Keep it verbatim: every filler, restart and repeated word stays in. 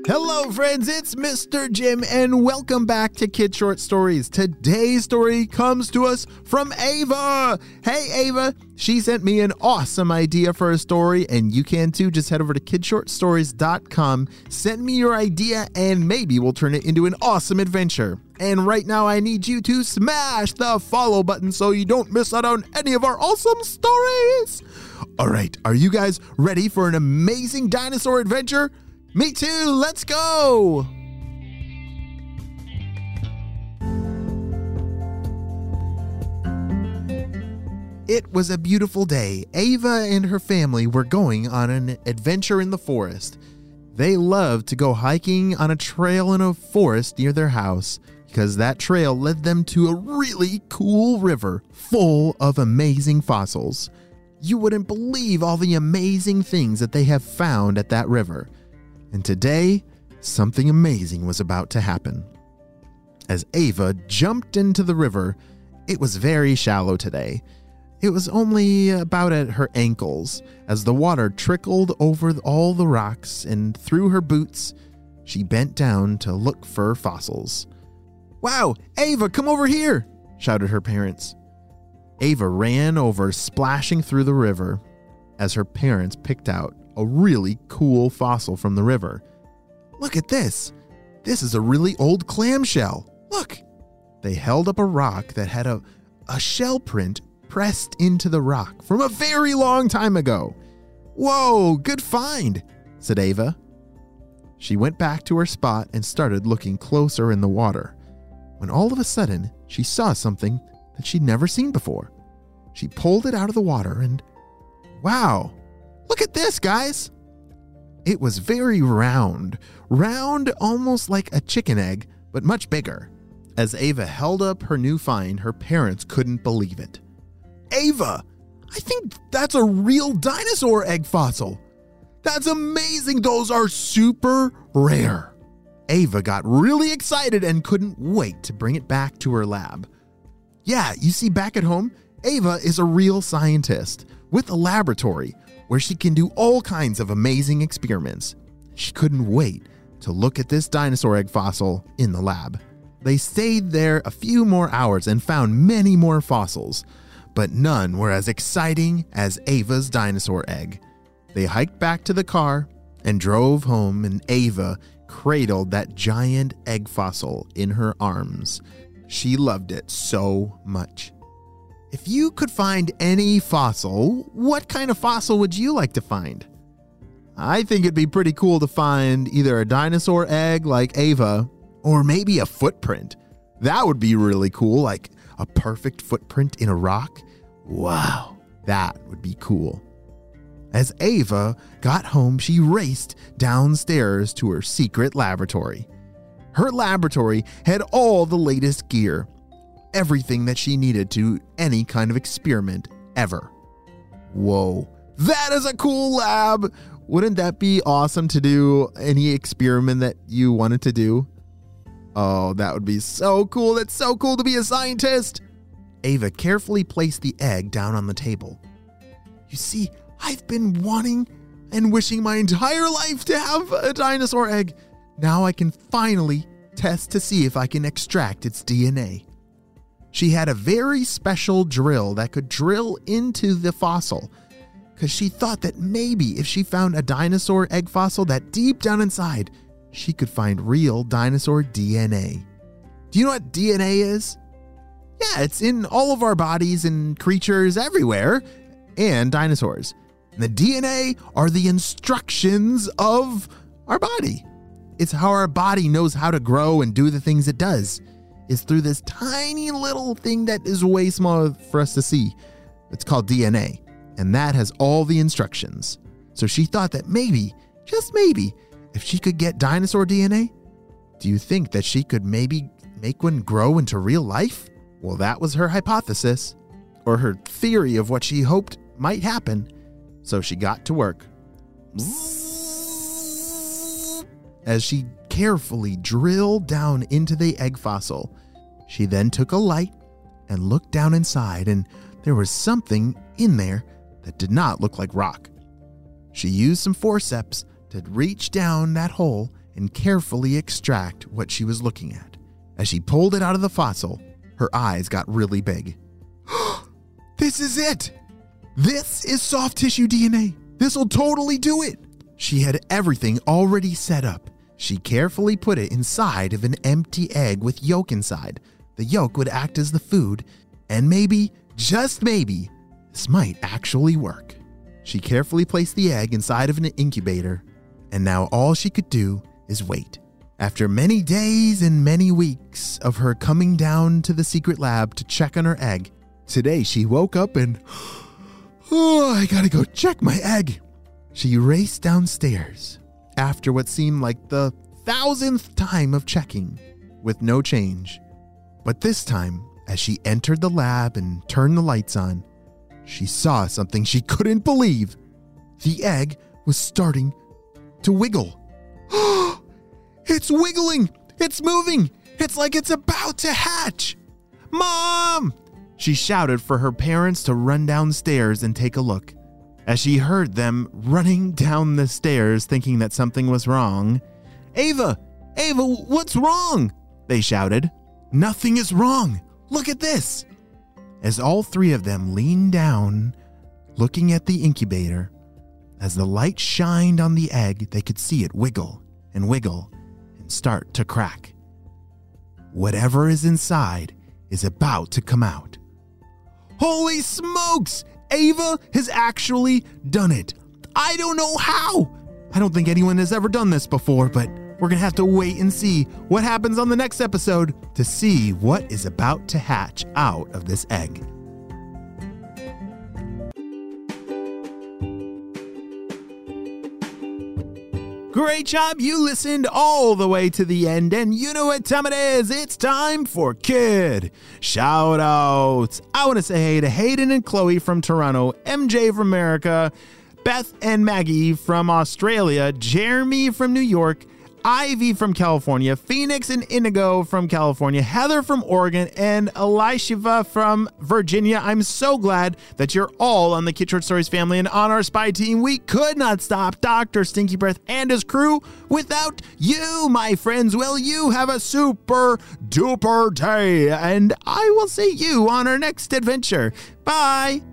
Hello friends, it's Mister Jim and welcome back to Kid Short Stories. Today's story comes to us from Ava. Hey Ava, she sent me an awesome idea for a story and you can too. Just head over to kid short stories dot com, send me your idea and maybe we'll turn it into an awesome adventure. And right now I need you to smash the follow button so you don't miss out on any of our awesome stories. All right, are you guys ready for an amazing dinosaur adventure? Me too, let's go! It was a beautiful day. Ava and her family were going on an adventure in the forest. They loved to go hiking on a trail in a forest near their house because that trail led them to a really cool river full of amazing fossils. You wouldn't believe all the amazing things that they have found at that river. And today, something amazing was about to happen. As Ava jumped into the river, it was very shallow today. It was only about at her ankles as the water trickled over all the rocks, and through her boots, she bent down to look for fossils. "Wow, Ava, come over here!" shouted her parents. Ava ran over, splashing through the river as her parents picked out a really cool fossil from the river. "Look at this. This is a really old clamshell. Look." They held up a rock that had a, a shell print pressed into the rock from a very long time ago. "Whoa, good find," said Ava. She went back to her spot and started looking closer in the water, when all of a sudden she saw something that she'd never seen before. She pulled it out of the water and, wow, look at this, guys. It was very round, round almost like a chicken egg, but much bigger. As Ava held up her new find, her parents couldn't believe it. "Ava, I think that's a real dinosaur egg fossil. That's amazing. Those are super rare." Ava got really excited and couldn't wait to bring it back to her lab. Yeah, you see, back at home, Ava is a real scientist with a laboratory where she can do all kinds of amazing experiments. She couldn't wait to look at this dinosaur egg fossil in the lab. They stayed there a few more hours and found many more fossils, but none were as exciting as Ava's dinosaur egg. They hiked back to the car and drove home, and Ava cradled that giant egg fossil in her arms. She loved it so much. If you could find any fossil, what kind of fossil would you like to find? I think it'd be pretty cool to find either a dinosaur egg like Ava, or maybe a footprint. That would be really cool, like a perfect footprint in a rock. Wow, that would be cool. As Ava got home, she raced downstairs to her secret laboratory. Her laboratory had all the latest gear, everything that she needed to any kind of experiment ever. Whoa, that is a cool lab. Wouldn't that be awesome to do any experiment that you wanted to do? Oh, that would be so cool. That's so cool to be a scientist. Ava carefully placed the egg down on the table. You see, I've been wanting and wishing my entire life to have a dinosaur egg. Now I can finally test to see if I can extract its D N A. She had a very special drill that could drill into the fossil, because she thought that maybe if she found a dinosaur egg fossil, that deep down inside, she could find real dinosaur D N A. Do you know what D N A is? Yeah, it's in all of our bodies and creatures everywhere, and dinosaurs. And the D N A are the instructions of our body. It's how our body knows how to grow and do the things it does. It's through this tiny little thing that is way smaller for us to see. It's called D N A, and that has all the instructions. So she thought that maybe, just maybe, if she could get dinosaur D N A, do you think that she could maybe make one grow into real life? Well, that was her hypothesis, or her theory of what she hoped might happen. So she got to work. As she carefully drilled down into the egg fossil, she then took a light and looked down inside, and there was something in there that did not look like rock. She used some forceps to reach down that hole and carefully extract what she was looking at. As she pulled it out of the fossil, her eyes got really big. This is it! This is soft tissue D N A. This'll totally do it! She had everything already set up. She carefully put it inside of an empty egg with yolk inside. The yolk would act as the food, and maybe, just maybe, this might actually work. She carefully placed the egg inside of an incubator, and now all she could do is wait. After many days and many weeks of her coming down to the secret lab to check on her egg, today she woke up and, oh, I gotta go check my egg. She raced downstairs after what seemed like the thousandth time of checking, with no change. But this time, as she entered the lab and turned the lights on, she saw something she couldn't believe. The egg was starting to wiggle. It's wiggling! It's moving! It's like it's about to hatch! Mom! She shouted for her parents to run downstairs and take a look. As she heard them running down the stairs thinking that something was wrong, Ava! Ava, what's wrong? They shouted. Nothing is wrong. Look at this. As all three of them leaned down, looking at the incubator, as the light shined on the egg, they could see it wiggle and wiggle and start to crack. Whatever is inside is about to come out. Holy smokes! Ava has actually done it. I don't know how. I don't think anyone has ever done this before, but we're going to have to wait and see what happens on the next episode to see what is about to hatch out of this egg. Great job, you listened all the way to the end, and you know what time it is. It's time for Kid Shoutouts. I want to say hey to Hayden and Chloe from Toronto, M J from America, Beth and Maggie from Australia, Jeremy from New York, Ivy from California, Phoenix and Indigo from California, Heather from Oregon, and Elishiva from Virginia. I'm so glad that you're all on the Kid Short Stories family and on our spy team. We could not stop Doctor Stinky Breath and his crew without you, my friends. Well, you have a super duper day, and I will see you on our next adventure. Bye.